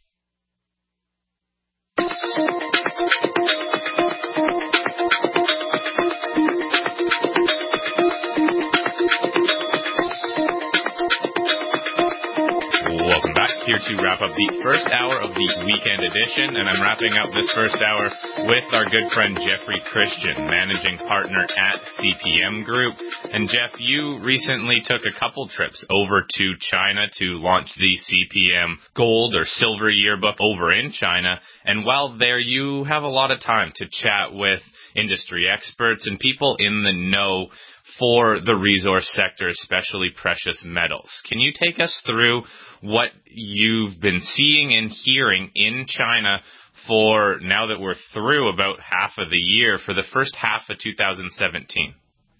Here to wrap up the first hour of the weekend edition, and I'm wrapping up this first hour with our good friend Jeffrey Christian, managing partner at C P M Group. And Jeff, you recently took a couple trips over to China to launch the C P M Gold or Silver Yearbook over in China. And while there, you have a lot of time to chat with industry experts and people in the know for the resource sector, especially precious metals. Can you take us through what you've been seeing and hearing in China for, now that we're through about half of the year, for the first half of two thousand seventeen?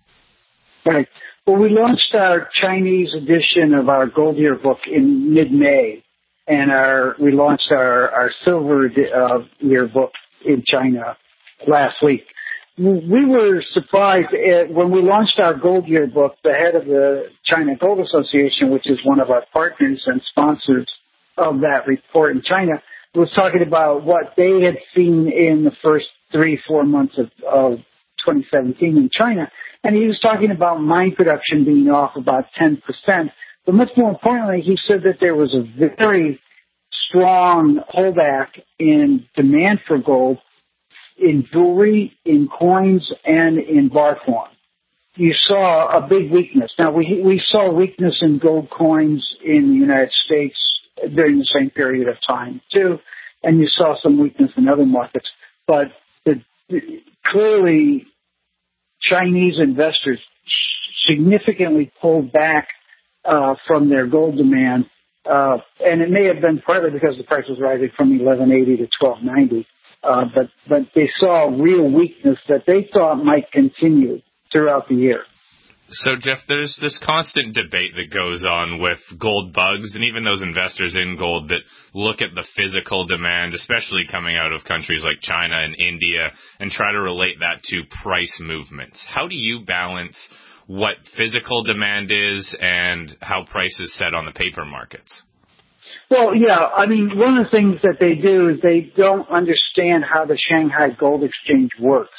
Right. Well, we launched our Chinese edition of our Gold Yearbook in mid-May, and our we launched our, our Silver uh, Yearbook in China last week. We were surprised at, when we launched our Gold Yearbook, the head of the China Gold Association, which is one of our partners and sponsors of that report in China, was talking about what they had seen in the first three, four months of, of twenty seventeen in China. And he was talking about mine production being off about ten percent. But much more importantly, he said that there was a very strong holdback in demand for gold in jewelry, in coins, and in bar form. You saw a big weakness. Now, we we saw weakness in gold coins in the United States during the same period of time, too, and you saw some weakness in other markets. But the, the, clearly, Chinese investors significantly pulled back uh, from their gold demand, uh, and it may have been partly because the price was rising from eleven eighty to twelve ninety. Uh, but, but they saw real weakness that they thought might continue throughout the year. So, Jeff, there's this constant debate that goes on with gold bugs and even those investors in gold that look at the physical demand, especially coming out of countries like China and India, and try to relate that to price movements. How do you balance what physical demand is and how price is set on the paper markets? Well, yeah, I mean, one of the things that they do is they don't understand how the Shanghai Gold Exchange works.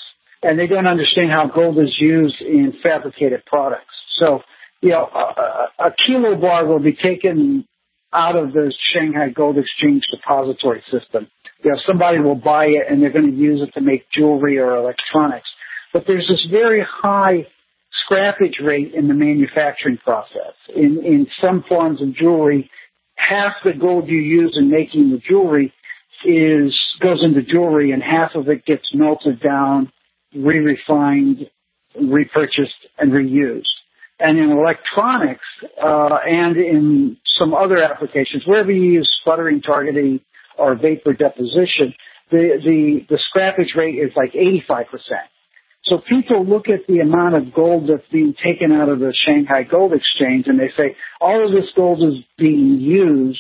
and they don't understand how gold is used in fabricated products. So, you know, a, a kilo bar will be taken out of the Shanghai Gold Exchange depository system. You know, somebody will buy it and they're going to use it to make jewelry or electronics. But there's this very high scrappage rate in the manufacturing process. In, in some forms of jewelry, half the gold you use in making the jewelry is goes into jewelry, and half of it gets melted down, re-refined, repurchased, and reused. And in electronics uh, and in some other applications, wherever you use sputtering targeting or vapor deposition, the, the, the scrappage rate is like eighty-five percent. So people look at the amount of gold that's being taken out of the Shanghai Gold Exchange and they say, all of this gold is being used,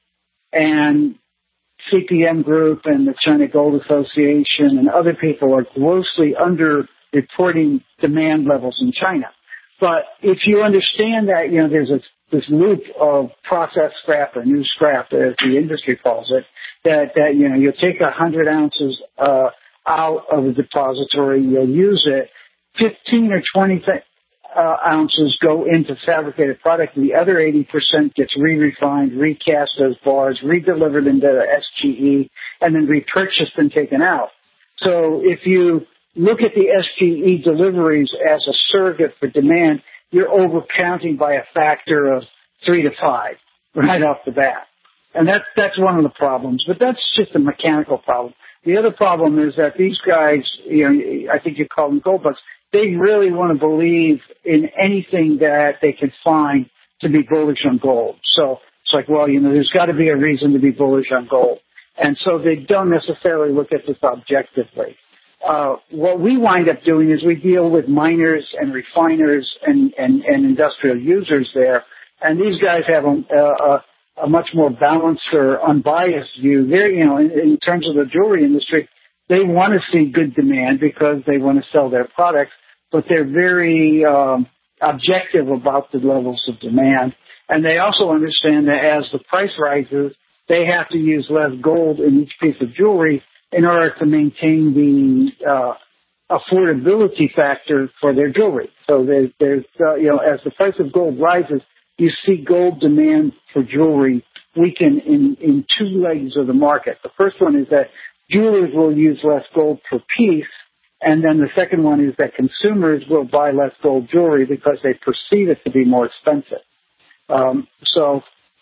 and C P M Group and the China Gold Association and other people are grossly under-reporting demand levels in China. But if you understand that, you know, there's a, this loop of processed scrap or new scrap, as the industry calls it, that, that you know, you'll take one hundred ounces uh out of the depository, you'll use it, fifteen or twenty uh, ounces go into fabricated product, the other eighty percent gets re-refined, recast as bars, re-delivered into S G E, and then repurchased and taken out. So if you look at the S G E deliveries as a surrogate for demand, you're overcounting by a factor of three to five right off the bat. And that's, that's one of the problems, but that's just a mechanical problem. The other problem is that these guys, you know, I think you call them gold bugs, they really want to believe in anything that they can find to be bullish on gold. So it's like, well, you know, there's got to be a reason to be bullish on gold. And so they don't necessarily look at this objectively. Uh, what we wind up doing is we deal with miners and refiners and, and, and industrial users there. And these guys have a, a, a much more balanced or unbiased view. They're, you know, in, in terms of the jewelry industry, they want to see good demand because they want to sell their products, but they're very um, objective about the levels of demand. And they also understand that as the price rises, they have to use less gold in each piece of jewelry in order to maintain the uh, affordability factor for their jewelry. So there's, there's uh, you know, as the price of gold rises, you see gold demand for jewelry weaken in, in two legs of the market. The first one is that jewelers will use less gold per piece, and then the second one is that consumers will buy less gold jewelry because they perceive it to be more expensive. Um, so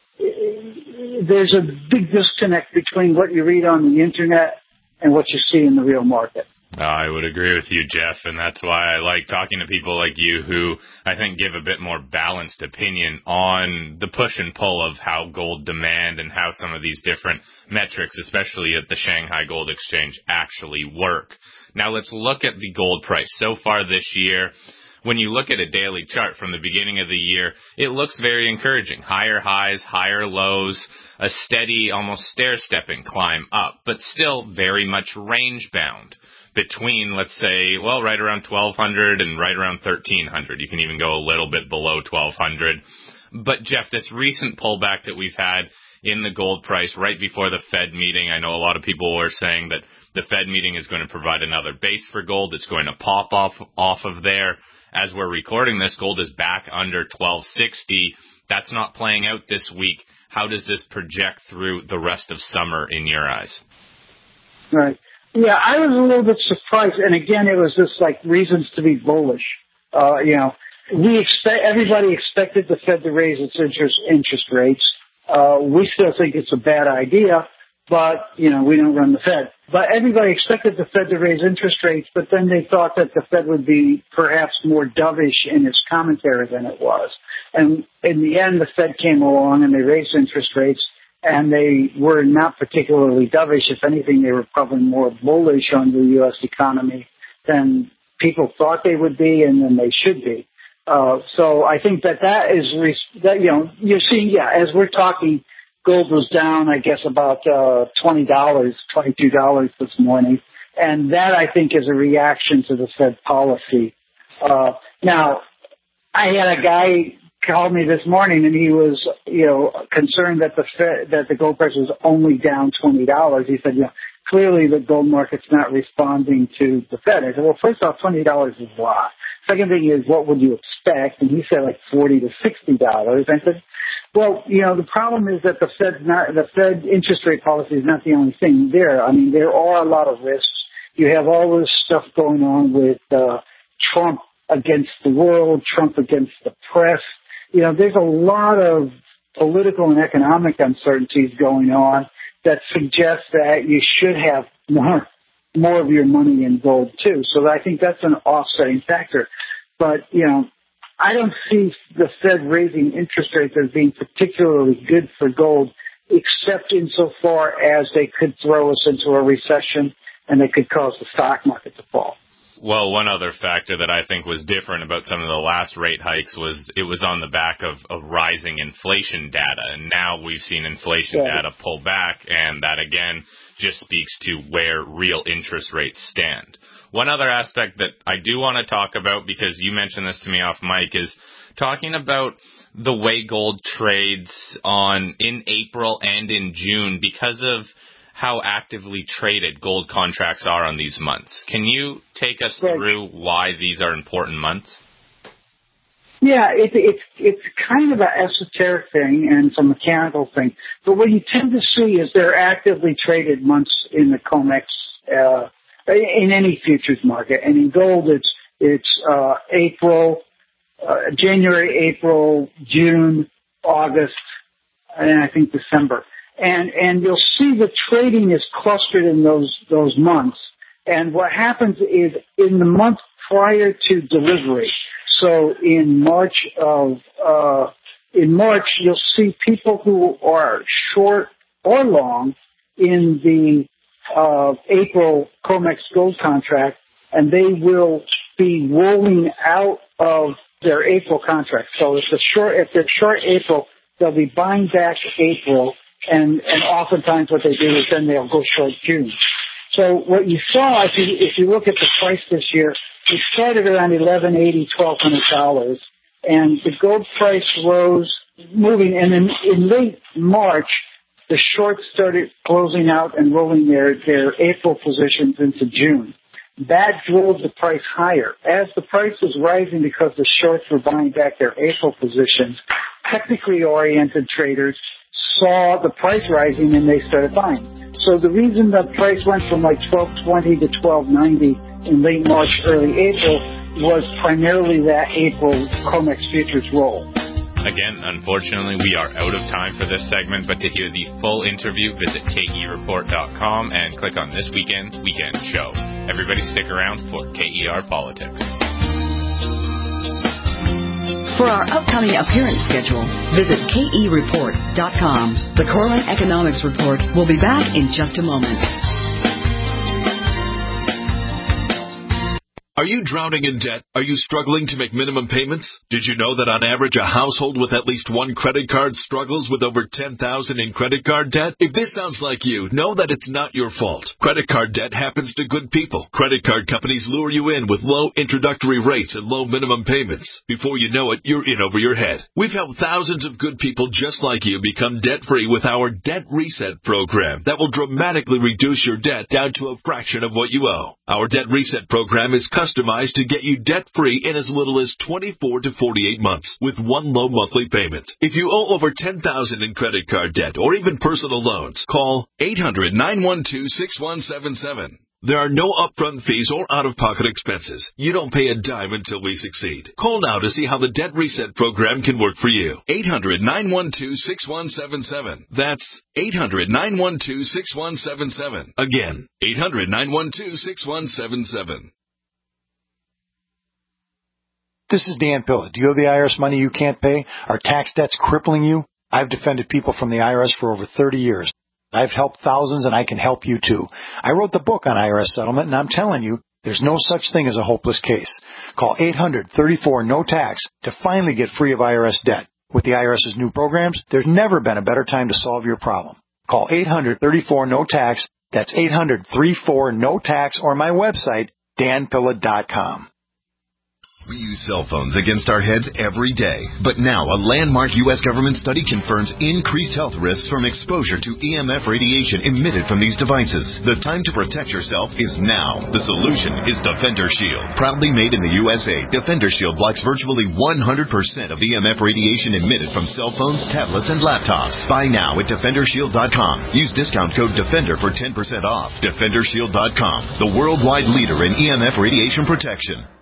there's a big disconnect between what you read on the internet and what you see in the real market. Uh, I would agree with you, Jeff, and that's why I like talking to people like you who I think give a bit more balanced opinion on the push and pull of how gold demand and how some of these different metrics, especially at the Shanghai Gold Exchange, actually work. Now let's look at the gold price. So far this year, when you look at a daily chart from the beginning of the year, it looks very encouraging. Higher highs, higher lows, a steady, almost stair-stepping climb up, but still very much range-bound between, let's say, well, right around twelve hundred and right around thirteen hundred. You can even go a little bit below twelve hundred. But, Jeff, this recent pullback that we've had in the gold price right before the Fed meeting, I know a lot of people were saying that the Fed meeting is going to provide another base for gold. It's going to pop off, off of there. As we're recording this, gold is back under twelve sixty. That's not playing out this week. How does this project through the rest of summer in your eyes? Right. Yeah, I was a little bit surprised, and again, it was just like reasons to be bullish. Uh, you know, we expect everybody expected the Fed to raise its interest interest rates. Uh, we still think it's a bad idea, but you know, we don't run the Fed. But everybody expected the Fed to raise interest rates, but then they thought that the Fed would be perhaps more dovish in its commentary than it was. And in the end, the Fed came along and they raised interest rates. And they were not particularly dovish. If anything, they were probably more bullish on the U S economy than people thought they would be and than they should be. Uh, so I think that that is, that, you know, you're seeing, yeah, as we're talking, gold was down, I guess, about uh, twenty dollars, twenty-two dollars this morning. And that, I think, is a reaction to the Fed policy. Uh, now, I had a guy called me this morning, and he was, you know, concerned that the Fed, that the gold price was only down twenty dollars. He said, you know, clearly the gold market's not responding to the Fed. I said, well, first off, twenty dollars is a lot. Second thing is, what would you expect? And he said like forty to sixty dollars. I said, well, you know, the problem is that the Fed's not, the Fed interest rate policy is not the only thing there. I mean, there are a lot of risks. You have all this stuff going on with uh, Trump against the world, Trump against the press. You know, there's a lot of political and economic uncertainties going on that suggest that you should have more more of your money in gold too. So I think that's an offsetting factor. But, you know, I don't see the Fed raising interest rates as being particularly good for gold, except insofar as they could throw us into a recession and they could cause the stock market to fall. Well, one other factor that I think was different about some of the last rate hikes was it was on the back of, of rising inflation data. And now we've seen inflation yeah. data pull back, and that, again, just speaks to where real interest rates stand. One other aspect that I do want to talk about, because you mentioned this to me off mic, is talking about the way gold trades on in April and in June because of how actively traded gold contracts are on these months. Can you take us through why these are important months? Yeah, it, it's it's kind of an esoteric thing and it's a mechanical thing. But what you tend to see is they're actively traded months in the COMEX, uh, in any futures market. And in gold, it's it's uh, April, uh, January, April, June, August, and I think December. And, and you'll see the trading is clustered in those, those months. And what happens is in the month prior to delivery, so in March of, uh, in March, you'll see people who are short or long in the, uh, April COMEX gold contract, and they will be rolling out of their April contract. So if the short, if they're short April, they'll be buying back April. And, and oftentimes what they do is then they'll go short June. So what you saw, if you, if you look at the price this year, we started around eleven eighty, twelve hundred dollars, and the gold price rose, moving, and in, in late March, the shorts started closing out and rolling their, their April positions into June. That drove the price higher. As the price was rising because the shorts were buying back their April positions, technically oriented traders saw the price rising and they started buying. So the reason the price went from like twelve twenty to twelve ninety in late March, early April was primarily that April COMEX futures roll. Again, unfortunately, we are out of time for this segment, but to hear the full interview, visit K E report dot com and click on this weekend's Weekend Show. Everybody stick around for K E R Politics. For our upcoming appearance schedule, visit K E report dot com. The Corlin Economics Report will be back in just a moment. Are you drowning in debt? Are you struggling to make minimum payments? Did you know that on average a household with at least one credit card struggles with over ten thousand dollars in credit card debt? If this sounds like you, know that it's not your fault. Credit card debt happens to good people. Credit card companies lure you in with low introductory rates and low minimum payments. Before you know it, you're in over your head. We've helped thousands of good people just like you become debt-free with our Debt Reset program that will dramatically reduce your debt down to a fraction of what you owe. Our Debt Reset program is customized to get you debt-free in as little as twenty-four to forty-eight months with one low monthly payment. If you owe over ten thousand dollars in credit card debt or even personal loans, call eight hundred, nine one two, six one seven seven. There are no upfront fees or out-of-pocket expenses. You don't pay a dime until we succeed. Call now to see how the Debt Reset program can work for you. eight hundred, nine one two, six one seven seven. That's eight hundred, nine one two, six one seven seven. Again, eight hundred, nine one two, six one seven seven. This is Dan Pilla. Do you owe the I R S money you can't pay? Are tax debts crippling you? I've defended people from the I R S for over thirty years. I've helped thousands, and I can help you too. I wrote the book on I R S settlement, and I'm telling you, there's no such thing as a hopeless case. Call eight hundred, thirty-four, no tax to finally get free of I R S debt. With the I R S's new programs, there's never been a better time to solve your problem. Call eight hundred, thirty-four, no tax. That's eight hundred, thirty-four, no tax, or my website, dan pilla dot com. We use use cell phones against our heads every day. But now, a landmark U S government study confirms increased health risks from exposure to E M F radiation emitted from these devices. The time to protect yourself is now. The solution is Defender Shield. Proudly made in the U S A, Defender Shield blocks virtually one hundred percent of E M F radiation emitted from cell phones, tablets, and laptops. Buy now at Defender Shield dot com. Use discount code DEFENDER for ten percent off. Defender Shield dot com, the worldwide leader in E M F radiation protection.